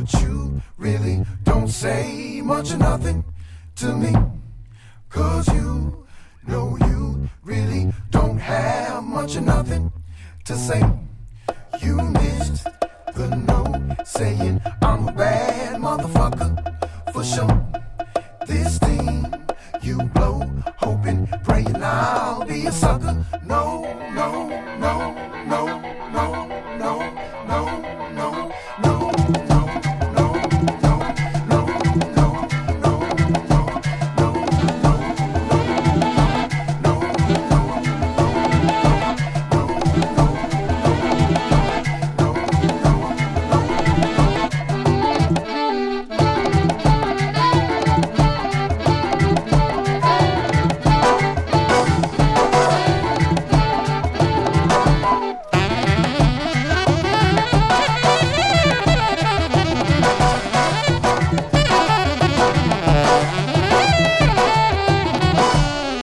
but you really don't say much or nothing to me. 'Cause you know you really don't have much or nothing to say. You missed the note saying I'm a bad